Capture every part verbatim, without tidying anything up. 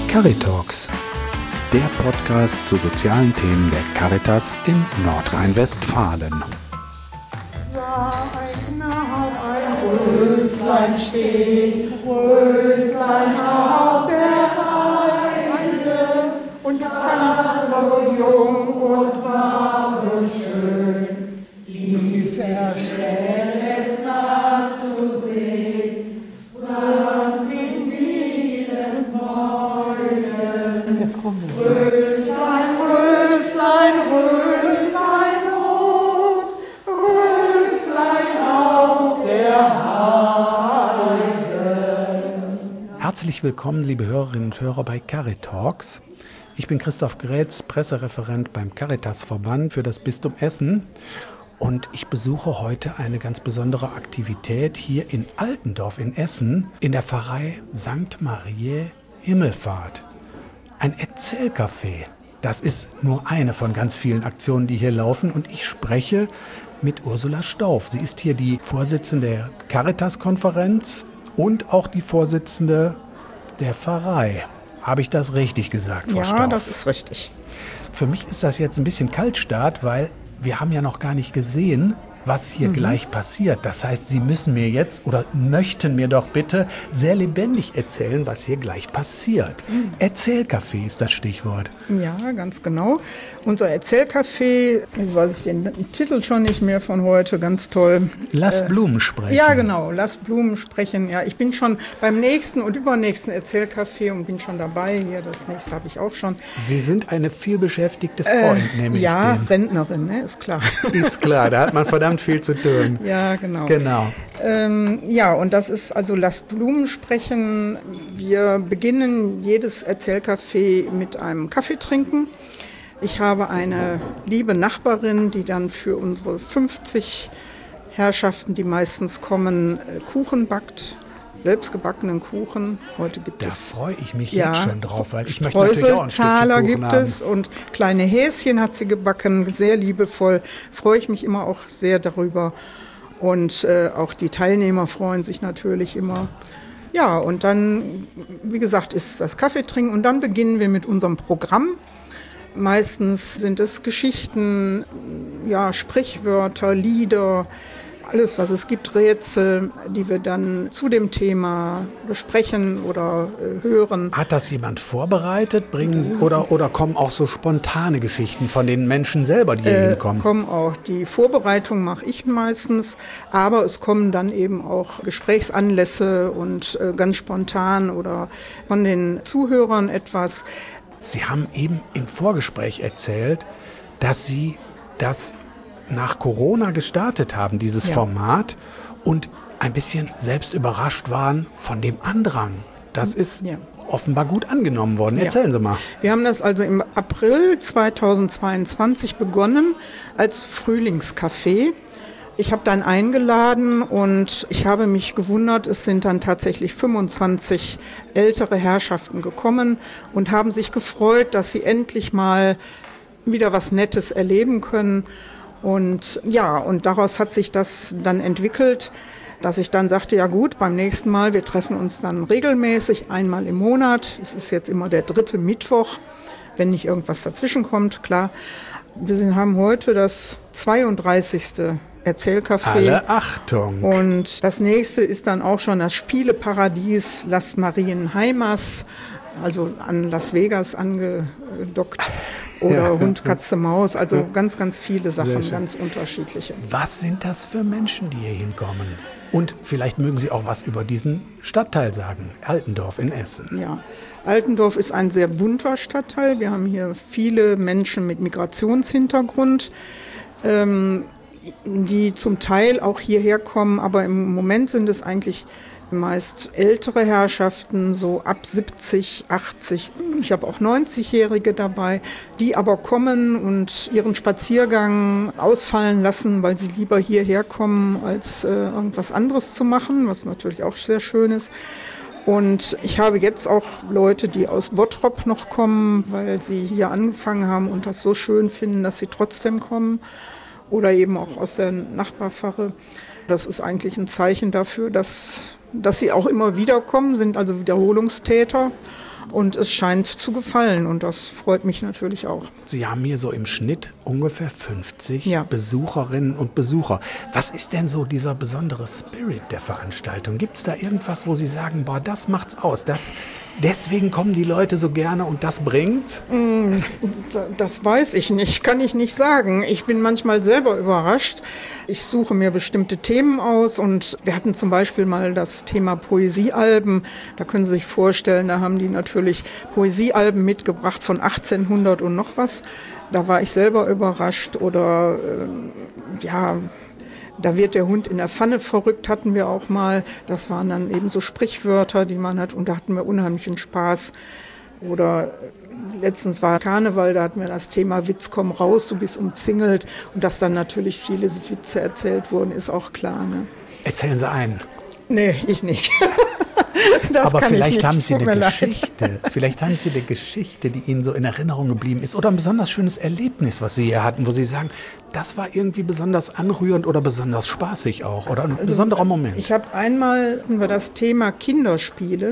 Caritalks, der Podcast zu sozialen Themen der Caritas in Nordrhein-Westfalen. Sag nach ein Röslein steht, Röslein auf der Weide. Und jetzt kann ich so jung und war so schön, die Verstelle es nachzusehen, saß mit vielen Freuden. Jetzt kommen wir. Röslein, Röslein, Röslein rot, Röslein auf der Heide. Herzlich willkommen, liebe Hörerinnen und Hörer bei Caritalks. Ich bin Christoph Grätz, Pressereferent beim Caritasverband für das Bistum Essen. Und ich besuche heute eine ganz besondere Aktivität hier in Altendorf in Essen in der Pfarrei Sankt Mariä Himmelfahrt. Ein Erzählcafé. Das ist nur eine von ganz vielen Aktionen, die hier laufen. Und ich spreche mit Ursula Stauf. Sie ist hier die Vorsitzende der Caritas-Konferenz und auch die Vorsitzende der Pfarrei. Habe ich das richtig gesagt, Frau Stauf? Ja, das ist richtig. Für mich ist das jetzt ein bisschen Kaltstart, weil wir haben ja noch gar nicht gesehen, was hier mhm. gleich passiert. Das heißt, Sie müssen mir jetzt oder möchten mir doch bitte sehr lebendig erzählen, was hier gleich passiert. Mhm. Erzählcafé ist das Stichwort. Ja, ganz genau. Unser Erzählcafé, jetzt weiß ich den Titel schon nicht mehr von heute, ganz toll. Lass äh, Blumen sprechen. Ja, genau, Lass Blumen sprechen. Ja, ich bin schon beim nächsten und übernächsten Erzählcafé und bin schon dabei. Hier, das nächste habe ich auch schon. Sie sind eine vielbeschäftigte Freund, äh, nehme ich Ja, den. Rentnerin, ne, ist klar. Ist klar, da hat man verdammt viel zu tun. Ja, genau. Genau. Ähm, ja, und das ist also Lass Blumen sprechen. Wir beginnen jedes Erzählcafé mit einem Kaffee trinken. Ich habe eine liebe Nachbarin, die dann für unsere fünfzig Herrschaften, die meistens kommen, Kuchen backt. Selbstgebackenen Kuchen. Heute gibt da es. Da freue ich mich ja, jetzt schon drauf, weil ich möchte natürlich auch ein Stückchen Kuchen gibt haben. es und kleine Häschen hat sie gebacken, sehr liebevoll. Freue ich mich immer auch sehr darüber. Und äh, auch die Teilnehmer freuen sich natürlich immer. Ja, und dann, wie gesagt, ist das Kaffee trinken und dann beginnen wir mit unserem Programm. Meistens sind es Geschichten, ja, Sprichwörter, Lieder, alles, was es gibt, Rätsel, die wir dann zu dem Thema besprechen oder äh, hören. Hat das jemand vorbereitet? Bringen Sie, oder, oder kommen auch so spontane Geschichten von den Menschen selber, die hier äh, hinkommen? Kommen auch. Die Vorbereitung mache ich meistens, aber es kommen dann eben auch Gesprächsanlässe und äh, ganz spontan oder von den Zuhörern etwas. Sie haben eben im Vorgespräch erzählt, dass Sie das nach Corona gestartet haben, dieses ja. Format, und ein bisschen selbst überrascht waren von dem Andrang. Das ist ja. offenbar gut angenommen worden. Erzählen ja. Sie mal. Wir haben das also im April zweitausendzweiundzwanzig begonnen als Frühlingscafé. Ich habe dann eingeladen und ich habe mich gewundert, es sind dann tatsächlich fünfundzwanzig ältere Herrschaften gekommen und haben sich gefreut, dass sie endlich mal wieder was Nettes erleben können. Und ja, und daraus hat sich das dann entwickelt, dass ich dann sagte, ja gut, beim nächsten Mal, wir treffen uns dann regelmäßig einmal im Monat. Es ist jetzt immer der dritte Mittwoch, wenn nicht irgendwas dazwischen kommt, klar. Wir haben heute das zweiunddreißigste Erzählcafé. Alle Achtung! Und das nächste ist dann auch schon das Spieleparadies Las Marienheimas, also an Las Vegas angedockt. Oder ja. Hund, Katze, Maus, also ja. ganz, ganz viele Sachen, ganz unterschiedliche. Was sind das für Menschen, die hier hinkommen? Und vielleicht mögen Sie auch was über diesen Stadtteil sagen, Altendorf in Essen. Ja, Altendorf ist ein sehr bunter Stadtteil. Wir haben hier viele Menschen mit Migrationshintergrund, ähm, die zum Teil auch hierher kommen, aber im Moment sind es eigentlich meist ältere Herrschaften, so ab siebzig, achtzig, ich habe auch neunzigjährige dabei, die aber kommen und ihren Spaziergang ausfallen lassen, weil sie lieber hierher kommen, als äh, irgendwas anderes zu machen, was natürlich auch sehr schön ist. Und ich habe jetzt auch Leute, die aus Bottrop noch kommen, weil sie hier angefangen haben und das so schön finden, dass sie trotzdem kommen. Oder eben auch aus der Nachbarpfarre. Das ist eigentlich ein Zeichen dafür, dass, dass sie auch immer wieder kommen, sind also Wiederholungstäter. Und es scheint zu gefallen und das freut mich natürlich auch. Sie haben hier so im Schnitt ungefähr fünfzig ja. Besucherinnen und Besucher. Was ist denn so dieser besondere Spirit der Veranstaltung? Gibt es da irgendwas, wo Sie sagen, boah, das macht's aus, das, deswegen kommen die Leute so gerne und das bringt? Das weiß ich nicht, kann ich nicht sagen. Ich bin manchmal selber überrascht. Ich suche mir bestimmte Themen aus und wir hatten zum Beispiel mal das Thema Poesiealben. Da können Sie sich vorstellen, da haben die natürlich Poesiealben mitgebracht von achtzehnhundert und noch was. Da war ich selber überrascht. Oder äh, ja, da wird der Hund in der Pfanne verrückt, hatten wir auch mal. Das waren dann eben so Sprichwörter, die man hat und da hatten wir unheimlichen Spaß. Oder letztens war Karneval, da hatten wir das Thema Witz, komm raus, du bist umzingelt. Und dass dann natürlich viele Witze erzählt wurden, ist auch klar. Ne? Erzählen Sie einen. Nee, ich nicht. Das Aber kann vielleicht ich nicht. haben Sie Tut eine mir leid. Geschichte, vielleicht haben Sie eine Geschichte, die Ihnen so in Erinnerung geblieben ist oder ein besonders schönes Erlebnis, was Sie hier hatten, wo Sie sagen, das war irgendwie besonders anrührend oder besonders spaßig auch oder ein besonderer Moment. Ich habe einmal über das Thema Kinderspiele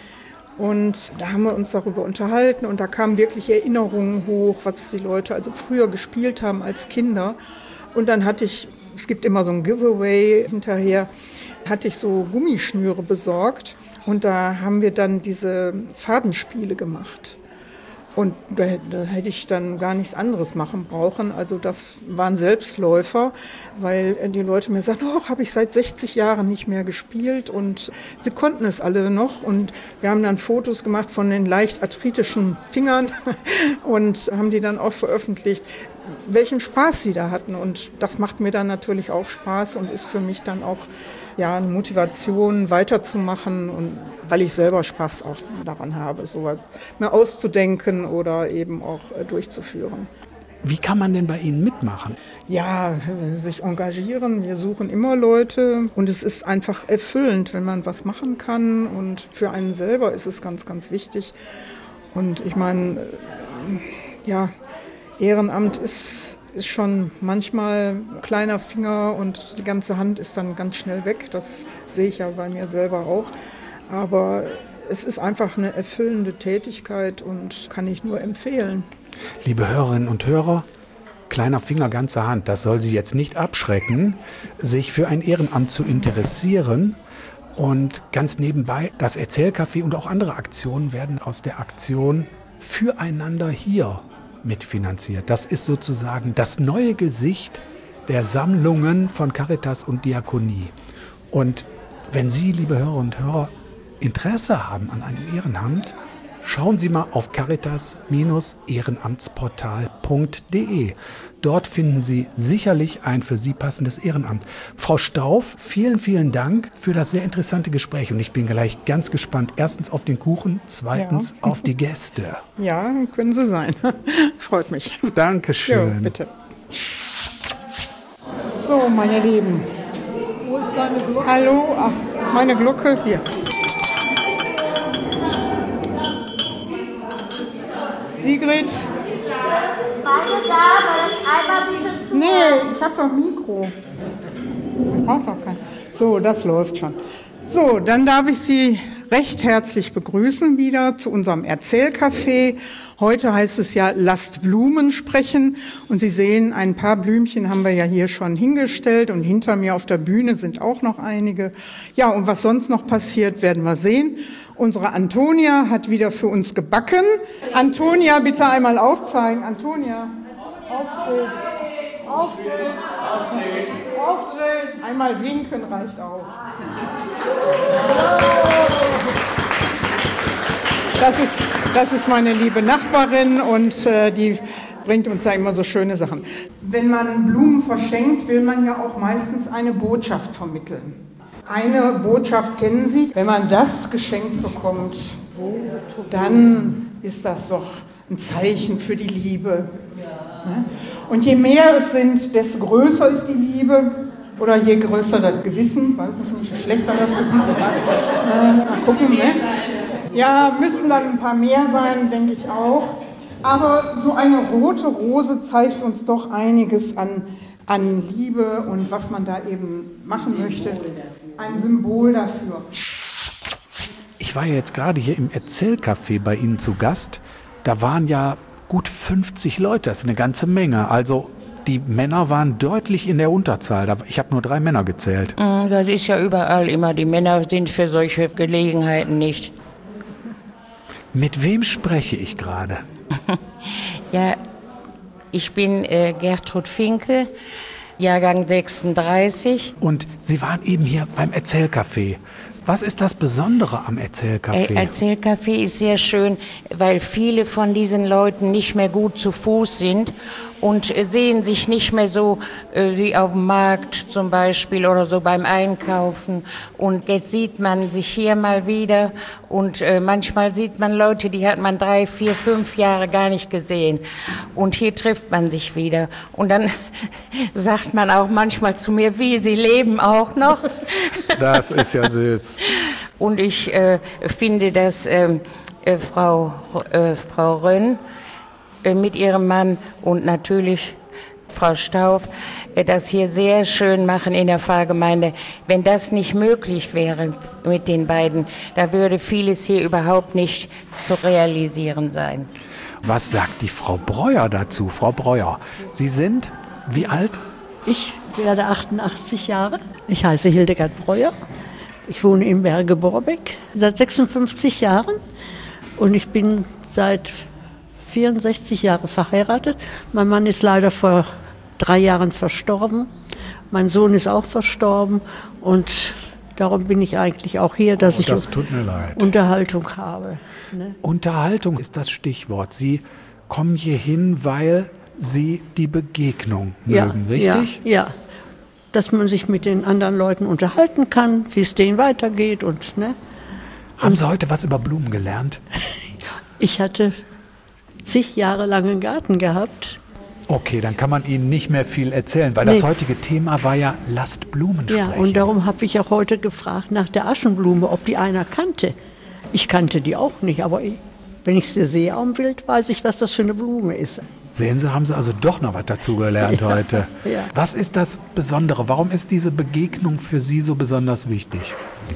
und da haben wir uns darüber unterhalten und da kamen wirklich Erinnerungen hoch, was die Leute also früher gespielt haben als Kinder. Und dann hatte ich, es gibt immer so ein Giveaway hinterher, hatte ich so Gummischnüre besorgt und da haben wir dann diese Fadenspiele gemacht. Und da, da hätte ich dann gar nichts anderes machen brauchen. Also das waren Selbstläufer, weil die Leute mir sagten, oh, habe ich seit sechzig Jahren nicht mehr gespielt. Und sie konnten es alle noch. Und wir haben dann Fotos gemacht von den leicht arthritischen Fingern und haben die dann auch veröffentlicht, welchen Spaß sie da hatten. Und das macht mir dann natürlich auch Spaß und ist für mich dann auch ja, eine Motivation, weiterzumachen, und weil ich selber Spaß auch daran habe, so mir auszudenken oder eben auch äh, durchzuführen. Wie kann man denn bei Ihnen mitmachen? Ja, sich engagieren. Wir suchen immer Leute und es ist einfach erfüllend, wenn man was machen kann, und für einen selber ist es ganz, ganz wichtig. Und ich meine, äh, ja, Ehrenamt ist, ist schon manchmal ein kleiner Finger und die ganze Hand ist dann ganz schnell weg. Das sehe ich ja bei mir selber auch. Aber es ist einfach eine erfüllende Tätigkeit und kann ich nur empfehlen. Liebe Hörerinnen und Hörer, kleiner Finger, ganze Hand, das soll Sie jetzt nicht abschrecken, sich für ein Ehrenamt zu interessieren. Und ganz nebenbei, das Erzählcafé und auch andere Aktionen werden aus der Aktion Füreinander hier mitfinanziert. Das ist sozusagen das neue Gesicht der Sammlungen von Caritas und Diakonie. Und wenn Sie, liebe Hörer und Hörer, Interesse haben an einem Ehrenamt, schauen Sie mal auf caritas ehrenamtsportal punkt de. Dort finden Sie sicherlich ein für Sie passendes Ehrenamt. Frau Stauf, vielen, vielen Dank für das sehr interessante Gespräch. Und ich bin gleich ganz gespannt. Erstens auf den Kuchen, zweitens ja. auf die Gäste. Ja, können Sie sein. Freut mich. Dankeschön. Jo, bitte. So, meine Lieben. Wo ist deine Glocke? Hallo, ach, meine Glocke hier. Sigrid? Meine Dame, einmal bitte zu. Nee, ich habe doch Mikro. Ich brauche doch kein. So, das läuft schon. So, dann darf ich Sie recht herzlich begrüßen wieder zu unserem Erzählcafé. Heute heißt es ja, lasst Blumen sprechen. Und Sie sehen, ein paar Blümchen haben wir ja hier schon hingestellt. Und hinter mir auf der Bühne sind auch noch einige. Ja, und was sonst noch passiert, werden wir sehen. Unsere Antonia hat wieder für uns gebacken. Antonia, bitte einmal aufzeigen. Antonia, aufdrehen. Aufdrehen. Aufdrehen. Einmal winken reicht auch. Das ist, das ist meine liebe Nachbarin und äh, die bringt uns ja immer so schöne Sachen. Wenn man Blumen verschenkt, will man ja auch meistens eine Botschaft vermitteln. Eine Botschaft kennen Sie, wenn man das geschenkt bekommt, dann ist das doch ein Zeichen für die Liebe. Und je mehr es sind, desto größer ist die Liebe. Oder je größer das Gewissen, weiß ich nicht, je schlechter das Gewissen ist. Äh, mal gucken, ne? Ja, müssten dann ein paar mehr sein, denke ich auch. Aber so eine rote Rose zeigt uns doch einiges an, an Liebe und was man da eben machen möchte. Ein Symbol dafür. Ich ich war ja jetzt gerade hier im Erzählcafé bei Ihnen zu Gast. Da waren ja gut fünfzig Leute, das ist eine ganze Menge. Also die Männer waren deutlich in der Unterzahl. Ich habe nur drei Männer gezählt. Das ist ja überall immer. Die Männer sind für solche Gelegenheiten nicht. Mit wem spreche ich gerade? Ja, ich bin äh, Gertrud Finke, Jahrgang sechsunddreißig. Und Sie waren eben hier beim Erzählcafé. Was ist das Besondere am Erzählcafé? Äh, Erzählcafé ist sehr schön, weil viele von diesen Leuten nicht mehr gut zu Fuß sind und äh, sehen sich nicht mehr so äh, wie auf dem Markt zum Beispiel oder so beim Einkaufen. Und jetzt sieht man sich hier mal wieder und äh, manchmal sieht man Leute, die hat man drei, vier, fünf Jahre gar nicht gesehen. Und hier trifft man sich wieder. Und dann sagt man auch manchmal zu mir, wie, Sie leben auch noch? Das ist ja süß. Und ich äh, finde, dass äh, äh, Frau, äh, Frau Rönn äh, mit ihrem Mann und natürlich Frau Stauf äh, das hier sehr schön machen in der Pfarrgemeinde. Wenn das nicht möglich wäre mit den beiden, da würde vieles hier überhaupt nicht zu realisieren sein. Was sagt die Frau Breuer dazu? Frau Breuer, Sie sind wie alt? Ich werde achtundachtzig Jahre. Ich heiße Hildegard Breuer. Ich wohne in Berge-Borbeck seit sechsundfünfzig Jahren und ich bin seit vierundsechzig Jahren verheiratet. Mein Mann ist leider vor drei Jahren verstorben. Mein Sohn ist auch verstorben und darum bin ich eigentlich auch hier, dass oh, ich das tut mir leid. Unterhaltung habe. Ne? Unterhaltung ist das Stichwort. Sie kommen hier hin, weil Sie die Begegnung mögen, ja, richtig? Ja, ja. Dass man sich mit den anderen Leuten unterhalten kann, wie es denen weitergeht. Und, ne? Haben Sie heute was über Blumen gelernt? Ich hatte zig Jahre lang einen Garten gehabt. Okay, dann kann man Ihnen nicht mehr viel erzählen, weil nee. das heutige Thema war ja, lasst Blumen sprechen. Ja, und darum habe ich auch heute gefragt nach der Aschenblume, ob die einer kannte. Ich kannte die auch nicht, aber ich, wenn ich sie sehe am Bild, weiß ich, was das für eine Blume ist. Sehen Sie, haben Sie also doch noch was dazugelernt ja, heute. Ja. Was ist das Besondere? Warum ist diese Begegnung für Sie so besonders wichtig?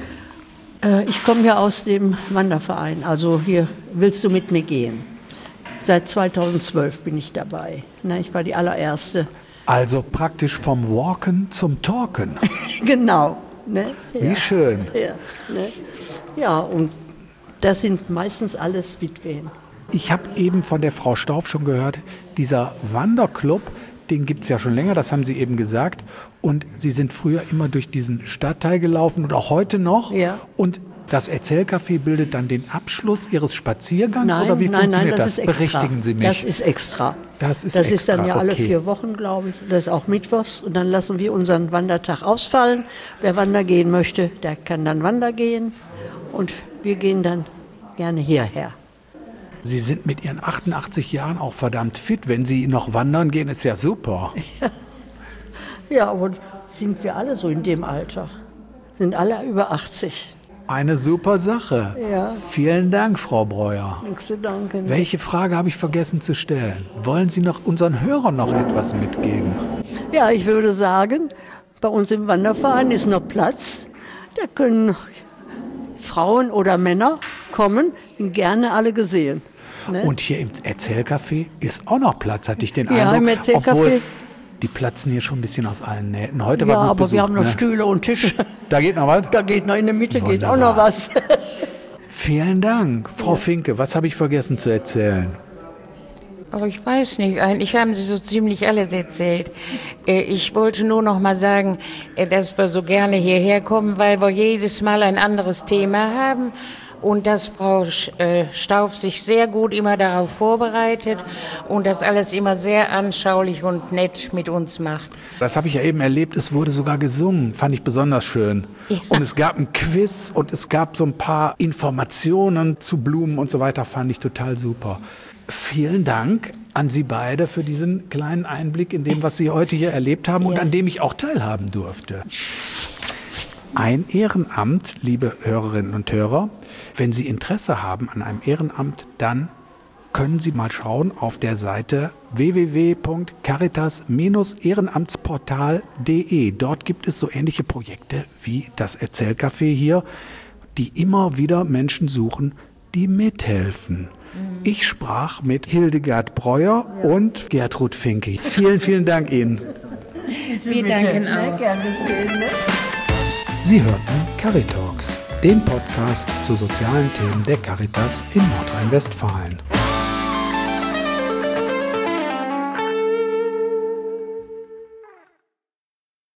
Äh, ich komme ja aus dem Wanderverein, also hier willst du mit mir gehen. Seit zweitausendzwölf bin ich dabei. Ne, ich war die allererste. Also praktisch vom Walken zum Talken. Genau. Ne? Wie ja. schön. Ja, ne? Ja, und das sind meistens alles Witwen. Ich habe eben von der Frau Stauf schon gehört, dieser Wanderclub, den gibt es ja schon länger, das haben Sie eben gesagt. Und Sie sind früher immer durch diesen Stadtteil gelaufen und auch heute noch. Ja. Und das Erzählcafé bildet dann den Abschluss Ihres Spaziergangs? Nein, oder wie nein, funktioniert nein, das, das? ist extra. Berichtigen Sie mich. Das ist extra. Das ist, das extra. ist dann ja alle okay. vier Wochen, glaube ich. Das ist auch mittwochs. Und dann lassen wir unseren Wandertag ausfallen. Wer wandern gehen möchte, der kann dann wandern gehen. Und wir gehen dann gerne hierher. Sie sind mit Ihren achtundachtzig Jahren auch verdammt fit. Wenn Sie noch wandern gehen, ist ja super. Ja, ja, aber sind wir alle so in dem Alter? Sind alle über achtzig. Eine super Sache. Ja. Vielen Dank, Frau Breuer. Nichts zu danken. Welche Frage habe ich vergessen zu stellen? Wollen Sie noch unseren Hörern noch etwas mitgeben? Ja, ich würde sagen, bei uns im Wanderverein ist noch Platz. Da können Frauen oder Männer kommen, sind gerne alle gesehen. Ne? Und hier im Erzählcafé ist auch noch Platz, hatte ich den Eindruck. Ja, im Erzählcafé. Obwohl, die platzen hier schon ein bisschen aus allen Nähten. Heute ja, war gut aber Besuch, wir haben noch ne? Stühle und Tische. Da geht noch was? Da geht noch in der Mitte geht auch Wunderbar. noch was. Vielen Dank. Frau ja. Finke, was habe ich vergessen zu erzählen? Aber ich weiß nicht, eigentlich haben Sie so ziemlich alles erzählt. Ich wollte nur noch mal sagen, dass wir so gerne hierher kommen, weil wir jedes Mal ein anderes Thema haben und dass Frau Stauf sich sehr gut immer darauf vorbereitet und das alles immer sehr anschaulich und nett mit uns macht. Das habe ich ja eben erlebt, es wurde sogar gesungen, fand ich besonders schön. Ja. Und es gab ein Quiz und es gab so ein paar Informationen zu Blumen und so weiter, fand ich total super. Vielen Dank an Sie beide für diesen kleinen Einblick in dem, was Sie heute hier erlebt haben und ja. an dem ich auch teilhaben durfte. Ein Ehrenamt, liebe Hörerinnen und Hörer, wenn Sie Interesse haben an einem Ehrenamt, dann können Sie mal schauen auf der Seite w w w punkt caritas ehrenamtsportal punkt de. Dort gibt es so ähnliche Projekte wie das Erzählcafé hier. die immer wieder Menschen suchen, die mithelfen. Ich sprach mit Hildegard Breuer und Gertrud Finke. Vielen, vielen Dank Ihnen. Wir danken auch. Sie hörten Caritalks, den Podcast zu sozialen Themen der Caritas in Nordrhein-Westfalen.